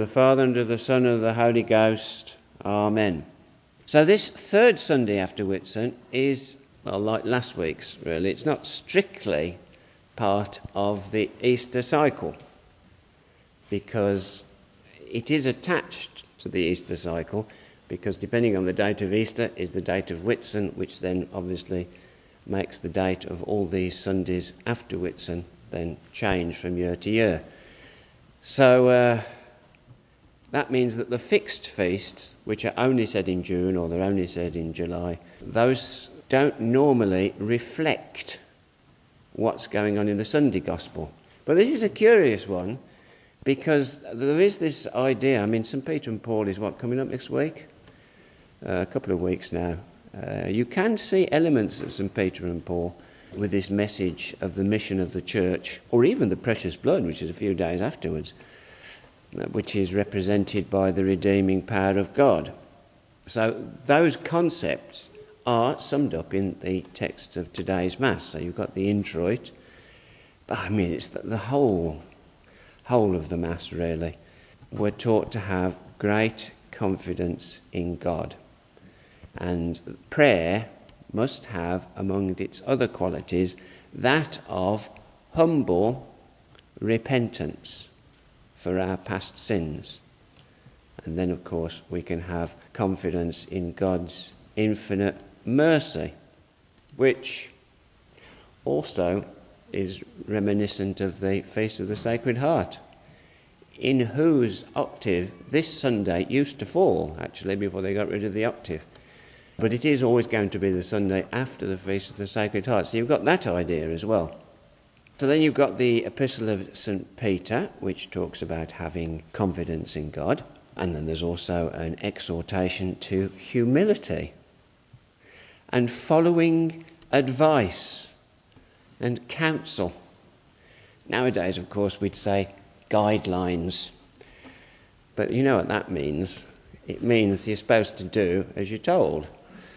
the Father, and of the Son, and of the Holy Ghost. Amen. So this third Sunday after Whitsun is, well, like last week's, really. It's not strictly part of the Easter cycle, because it is attached to the Easter cycle, because depending on the date of Easter is the date of Whitsun, which then obviously makes the date of all these Sundays after Whitsun then change from year to year. So that means that the fixed feasts, which are only said in June or they're only said in July, those don't normally reflect what's going on in the Sunday Gospel. But this is a curious one, because there is this idea. I mean, St. Peter and Paul is coming up next week? A couple of weeks now. You can see elements of St. Peter and Paul with this message of the mission of the church, or even the precious blood, which is a few days afterwards, which is represented by the redeeming power of God. So those concepts are summed up in the texts of today's Mass. So you've got the introit, but I mean it's the whole of the Mass really. We're taught to have great confidence in God. And prayer must have, among its other qualities, that of humble repentance for our past sins. And then, of course, we can have confidence in God's infinite mercy, which also is reminiscent of the Feast of the Sacred Heart, in whose octave this Sunday used to fall, actually, before they got rid of the octave. But it is always going to be the Sunday after the Feast of the Sacred Heart. So you've got that idea as well. So then you've got the Epistle of St. Peter, which talks about having confidence in God. And then there's also an exhortation to humility and following advice and counsel. Nowadays, of course, we'd say guidelines. But you know what that means. It means you're supposed to do as you're told.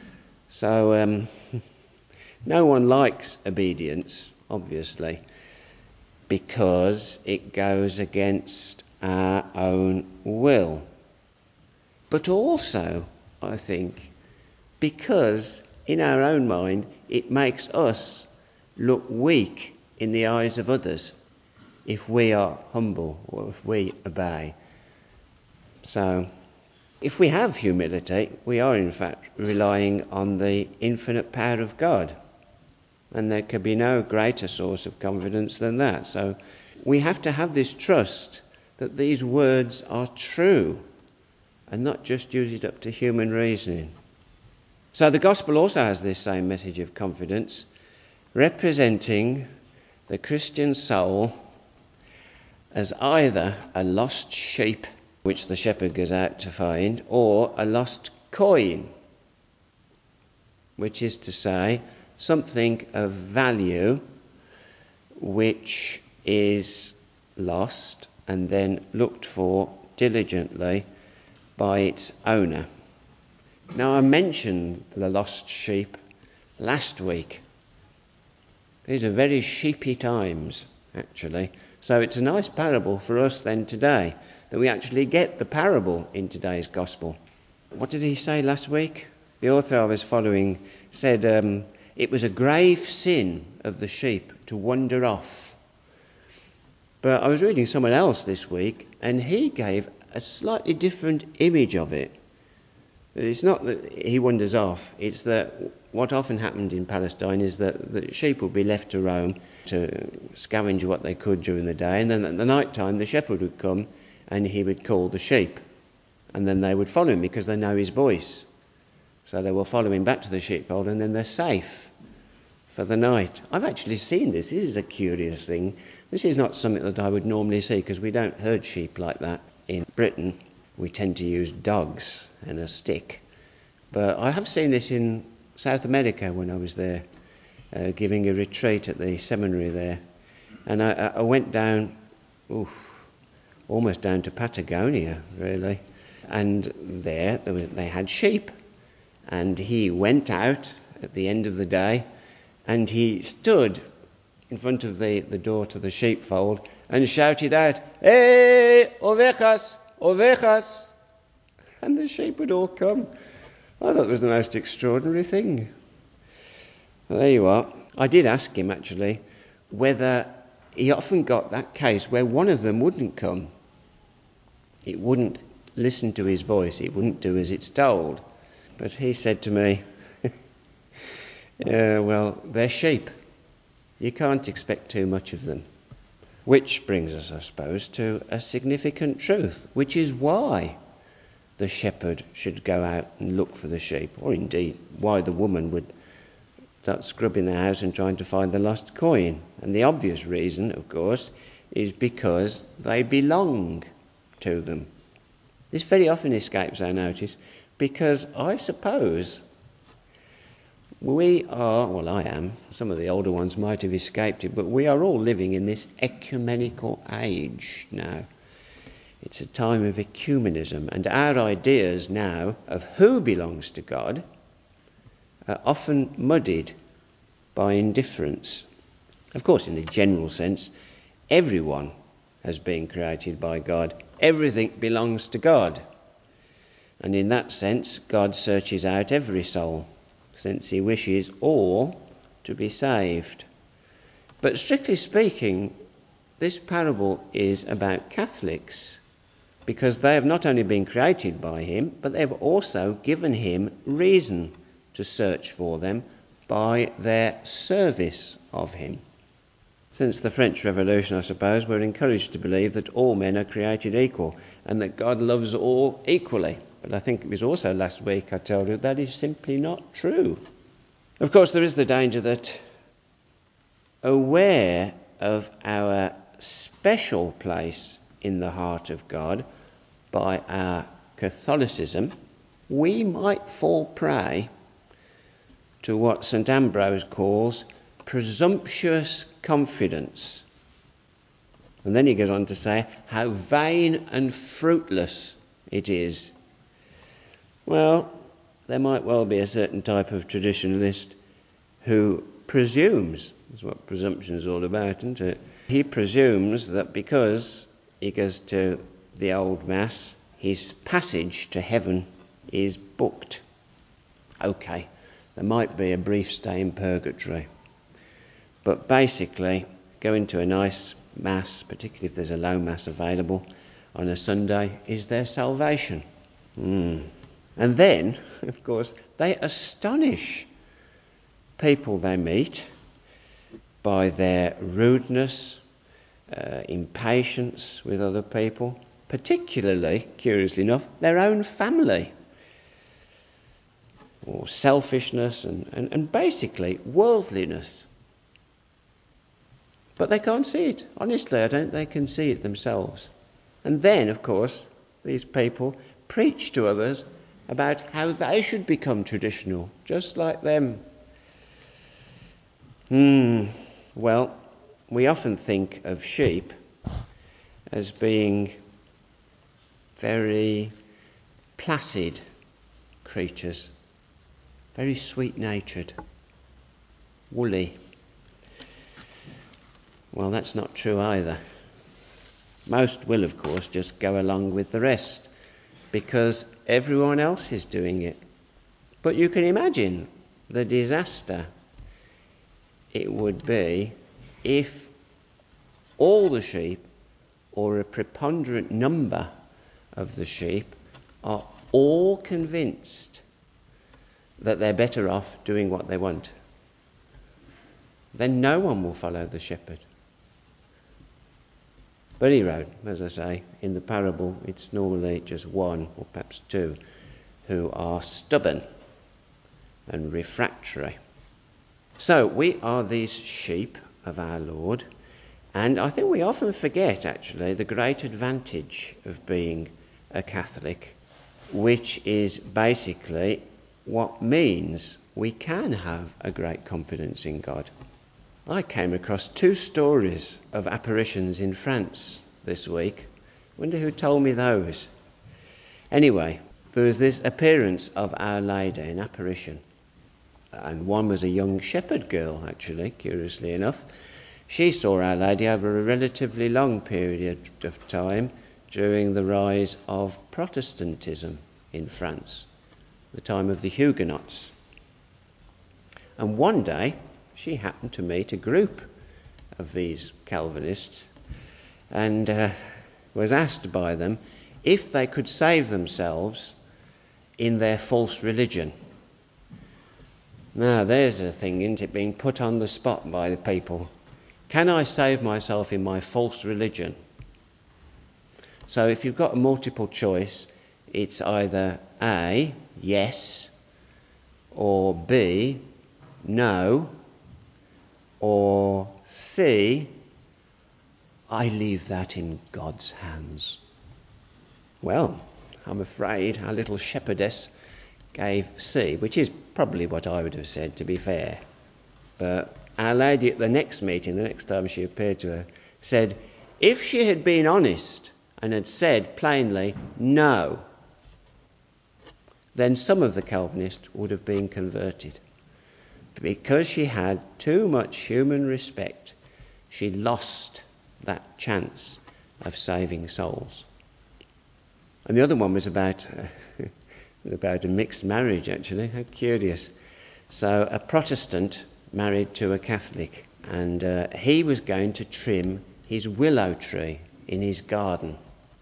So no one likes obedience, obviously, because it goes against our own will. But also, I think, because in our own mind it makes us look weak in the eyes of others if we are humble or if we obey. So if we have humility, we are in fact relying on the infinite power of God. And there can be no greater source of confidence than that. So we have to have this trust that these words are true and not just use it up to human reasoning. So the Gospel also has this same message of confidence, representing the Christian soul as either a lost sheep which the shepherd goes out to find, or a lost coin, which is to say something of value which is lost and then looked for diligently by its owner. Now, I mentioned the lost sheep last week. These are very sheepy times, actually. So it's a nice parable for us then today, that we actually get the parable in today's Gospel. What did he say last week? The author I was following said it was a grave sin of the sheep to wander off. But I was reading someone else this week, and he gave a slightly different image of it. It's not that he wanders off, it's that what often happened in Palestine is that the sheep would be left to roam, to scavenge what they could during the day, and then at the night time the shepherd would come and he would call the sheep, and then they would follow him because they know his voice. So they will follow him back to the sheepfold, and then they're safe for the night. I've actually seen this. This is a curious thing. This is not something that I would normally see, because we don't herd sheep like that in Britain. We tend to use dogs and a stick. But I have seen this in South America when I was there, giving a retreat at the seminary there. And I went down, almost down to Patagonia, really. And there they had sheep. And he went out at the end of the day, and he stood in front of the door to the sheepfold and shouted out, "Hey, ovejas, ovejas, and the sheep would all come. I thought it was the most extraordinary thing. Well, there you are. I did ask him, actually, whether he often got that case where one of them wouldn't come. It wouldn't listen to his voice. It wouldn't do as it's told. But he said to me, yeah, well, they're sheep. You can't expect too much of them. Which brings us, I suppose, to a significant truth, which is why the shepherd should go out and look for the sheep, or indeed why the woman would start scrubbing the house and trying to find the lost coin. And the obvious reason, of course, is because they belong to them. This very often escapes our notice because I suppose we are, well, I am, some of the older ones might have escaped it, but we are all living in this ecumenical age now. It's a time of ecumenism, and our ideas now of who belongs to God are often muddied by indifference. Of course, in a general sense, everyone has been created by God. Everything belongs to God. And in that sense, God searches out every soul, since he wishes all to be saved. But strictly speaking, this parable is about Catholics, because they have not only been created by him, but they have also given him reason to search for them by their service of him. Since the French Revolution, I suppose, we're encouraged to believe that all men are created equal and that God loves all equally. But I think it was also last week I told you that is simply not true. Of course, there is the danger that, aware of our special place in the heart of God by our Catholicism, we might fall prey to what St. Ambrose calls presumptuous confidence. And then he goes on to say how vain and fruitless it is. Well, there might well be a certain type of traditionalist who presumes, that's what presumption is all about, isn't it? He presumes that because he goes to the old Mass, his passage to heaven is booked. Okay, there might be a brief stay in purgatory, but basically going to a nice Mass, particularly if there's a low Mass available on a Sunday, is their salvation. And then, of course, they astonish people they meet by their rudeness, impatience with other people, particularly, curiously enough, their own family, or selfishness and basically worldliness. But they can't see it. Honestly, I don't think they can see it themselves. And then, of course, these people preach to others about how they should become traditional, just like them. Well, we often think of sheep as being very placid creatures, very sweet-natured, woolly. Well, that's not true either. Most will, of course, just go along with the rest because everyone else is doing it. But you can imagine the disaster it would be if all the sheep, or a preponderant number of the sheep, are all convinced that they're better off doing what they want. Then no one will follow the shepherd. But he wrote, as I say, in the parable, it's normally just one or perhaps two who are stubborn and refractory. So we are these sheep of our Lord, and I think we often forget, actually, the great advantage of being a Catholic, which is basically what means we can have a great confidence in God. I came across 2 stories of apparitions in France this week. Wonder who told me those. Anyway, there was this appearance of Our Lady, an apparition. And one was a young shepherd girl, actually, curiously enough. She saw Our Lady over a relatively long period of time, during the rise of Protestantism in France, the time of the Huguenots. And one day she happened to meet a group of these Calvinists and was asked by them if they could save themselves in their false religion. Now there's a thing, isn't it, being put on the spot by the people. Can I save myself in my false religion? So if you've got a multiple choice, it's either A, yes, or B, no, or C, I leave that in God's hands. Well, I'm afraid our little shepherdess gave C, which is probably what I would have said, to be fair. But Our Lady at the next meeting, the next time she appeared to her, said if she had been honest and had said plainly no, then some of the Calvinists would have been converted. Because she had too much human respect, she lost that chance of saving souls. And the other one was about a mixed marriage, actually. How curious. So a Protestant married to a Catholic, and he was going to trim his willow tree in his garden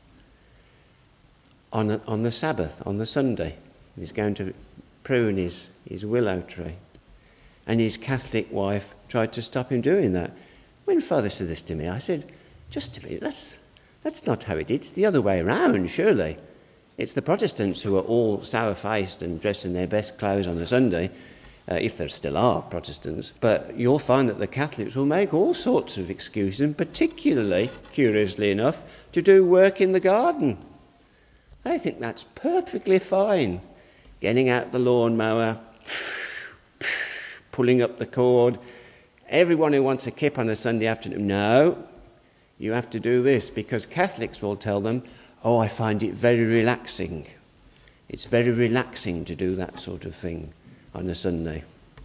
on the Sabbath, on the Sunday. He was going to prune his willow tree. And his Catholic wife tried to stop him doing that. When Father said this to me, I said, just a minute, that's not how it is. It's the other way around, surely. It's the Protestants who are all sour-faced and dressed in their best clothes on a Sunday, if there still are Protestants. But you'll find that the Catholics will make all sorts of excuses, and particularly, curiously enough, to do work in the garden. They think that's perfectly fine. Getting out the lawnmower, pulling up the cord. Everyone who wants a kip on a Sunday afternoon, no, you have to do this, because Catholics will tell them, oh, I find it very relaxing. It's very relaxing to do that sort of thing on a Sunday.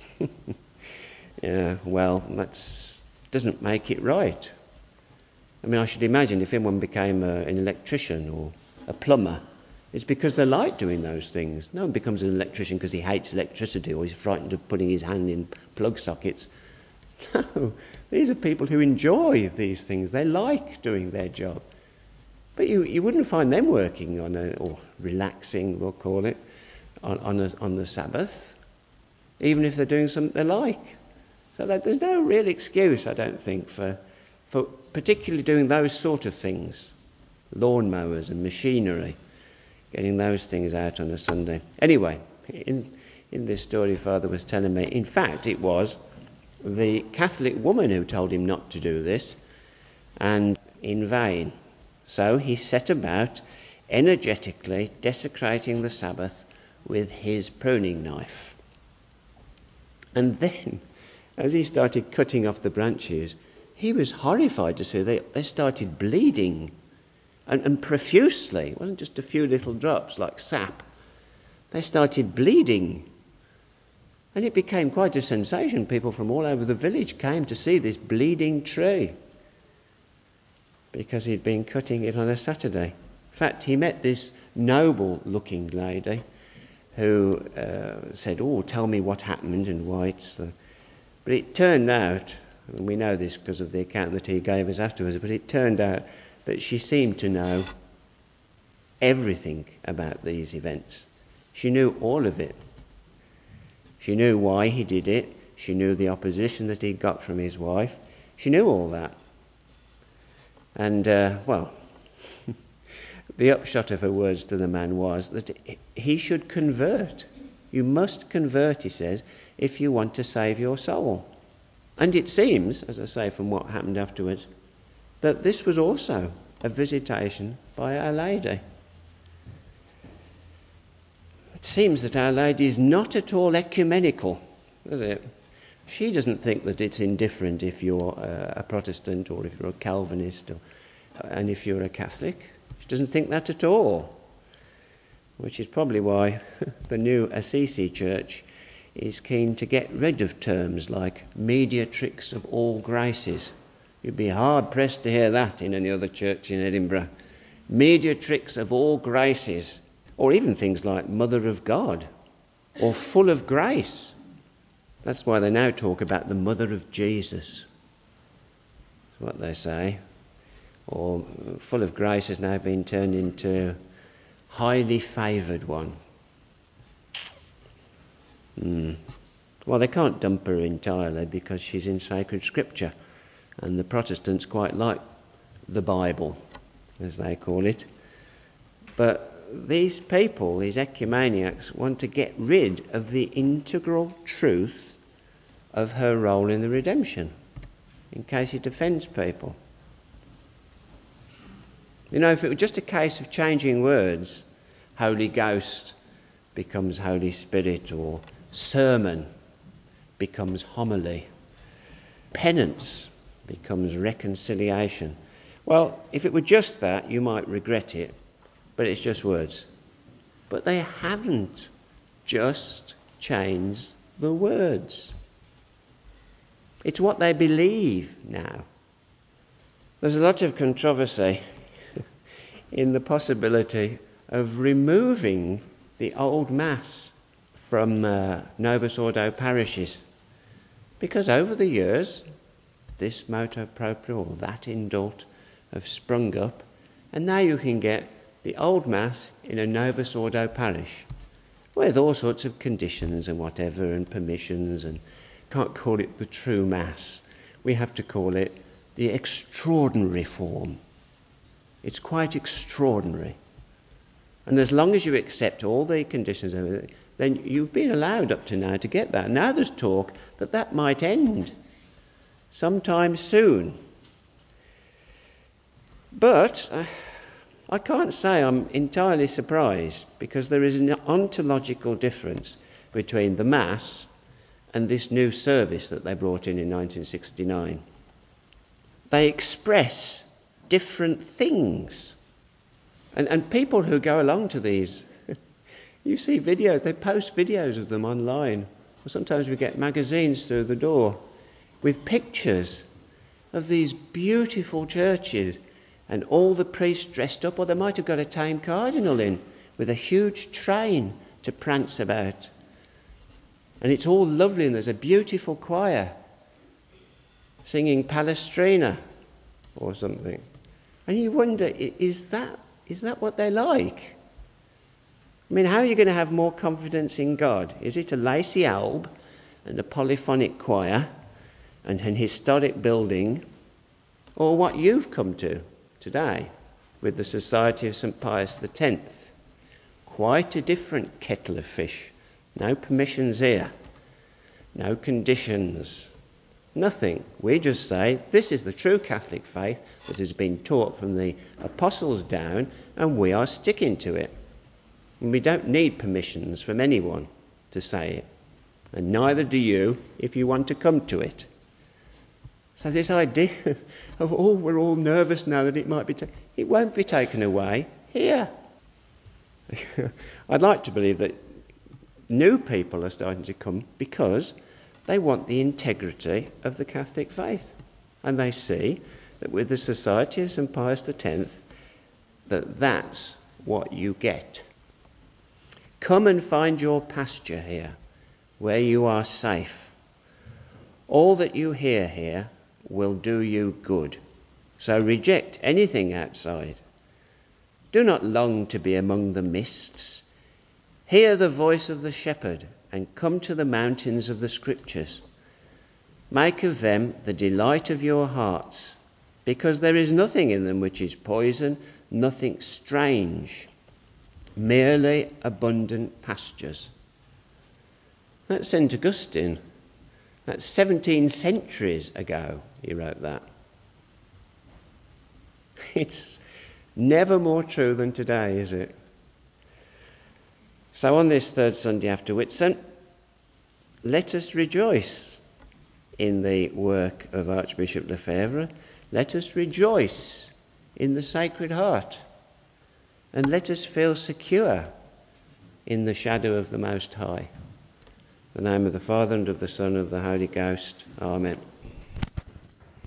Yeah, well, that doesn't make it right. I mean, I should imagine if anyone became an electrician or a plumber, it's because they like doing those things. No one becomes an electrician because he hates electricity or he's frightened of putting his hand in plug sockets. No, these are people who enjoy these things. They like doing their job. But you wouldn't find them working or relaxing, we'll call it, on the Sabbath, even if they're doing something they like. So there's no real excuse, I don't think, for particularly doing those sort of things, lawnmowers and machinery, getting those things out on a Sunday. Anyway, in this story Father was telling me, in fact it was the Catholic woman who told him not to do this, and in vain. So he set about energetically desecrating the Sabbath with his pruning knife. And then, as he started cutting off the branches, he was horrified to see they started bleeding, and profusely. It wasn't just a few little drops like sap. They started bleeding. And it became quite a sensation. People from all over the village came to see this bleeding tree because he'd been cutting it on a Saturday. In fact, he met this noble-looking lady who said, oh, tell me what happened and why it's... But it turned out, and we know this because of the account that he gave us afterwards, but it turned out that she seemed to know everything about these events. She knew all of it. She knew why he did it. She knew the opposition that he got from his wife. She knew all that. And, well, the upshot of her words to the man was that he should convert. You must convert, he says, if you want to save your soul. And it seems, as I say, from what happened afterwards, that this was also a visitation by Our Lady. It seems that Our Lady is not at all ecumenical, does it? She doesn't think that it's indifferent if you're a Protestant or if you're a Calvinist and if you're a Catholic. She doesn't think that at all, which is probably why the new Assisi Church is keen to get rid of terms like mediatrix of all graces. You'd be hard-pressed to hear that in any other church in Edinburgh. mediatrix of all graces, or even things like Mother of God, or full of grace. That's why they now talk about the Mother of Jesus. That's what they say. Or full of grace has now been turned into highly favoured one. Well, they can't dump her entirely because she's in sacred scripture, and the Protestants quite like the Bible, as they call it. But these people, these ecumeniacs, want to get rid of the integral truth of her role in the redemption, in case it offends people. You know, if it were just a case of changing words, Holy Ghost becomes Holy Spirit, or sermon becomes homily, penance becomes reconciliation. Well, if it were just that, you might regret it, but it's just words. But they haven't just changed the words. It's what they believe now. There's a lot of controversy in the possibility of removing the old Mass from Novus Ordo parishes, because over the years this motu proprio or that indult have sprung up, and now you can get the old Mass in a Novus Ordo parish with all sorts of conditions and whatever and permissions, and can't call it the true Mass. We have to call it the extraordinary form. It's quite extraordinary. And as long as you accept all the conditions of it, then you've been allowed up to now to get that. Now there's talk that that might end sometime soon. But I can't say I'm entirely surprised, because there is an ontological difference between the Mass and this new service that they brought in 1969. They express different things. And people who go along to these, you see videos, they post videos of them online. Or sometimes we get magazines through the door with pictures of these beautiful churches and all the priests dressed up, or they might have got a tame cardinal in with a huge train to prance about. And it's all lovely, and there's a beautiful choir singing Palestrina or something. And you wonder, is that what they like? I mean, how are you going to have more confidence in God? Is it a lacy alb and a polyphonic choir and an historic building, or what you've come to today with the Society of St. Pius X? Quite a different kettle of fish. No permissions here. No conditions. Nothing. We just say this is the true Catholic faith that has been taught from the apostles down, and we are sticking to it. And we don't need permissions from anyone to say it. And neither do you if you want to come to it. So this idea of, we're all nervous now that it might be it won't be taken away here. I'd like to believe that new people are starting to come because they want the integrity of the Catholic faith. And they see that with the Society of St. Pius X, that's what you get. Come and find your pasture here, where you are safe. All that you hear here will do you good. So reject anything outside. Do not long to be among the mists. Hear the voice of the shepherd and come to the mountains of the Scriptures. Make of them the delight of your hearts, because there is nothing in them which is poison, nothing strange, merely abundant pastures. That's St. Augustine. That's 17 centuries ago he wrote that. It's never more true than today, is it? So on this third Sunday after Whitsun, let us rejoice in the work of Archbishop Lefebvre. Let us rejoice in the Sacred Heart. And let us feel secure in the shadow of the Most High. In the name of the Father, and of the Son, and of the Holy Ghost. Amen.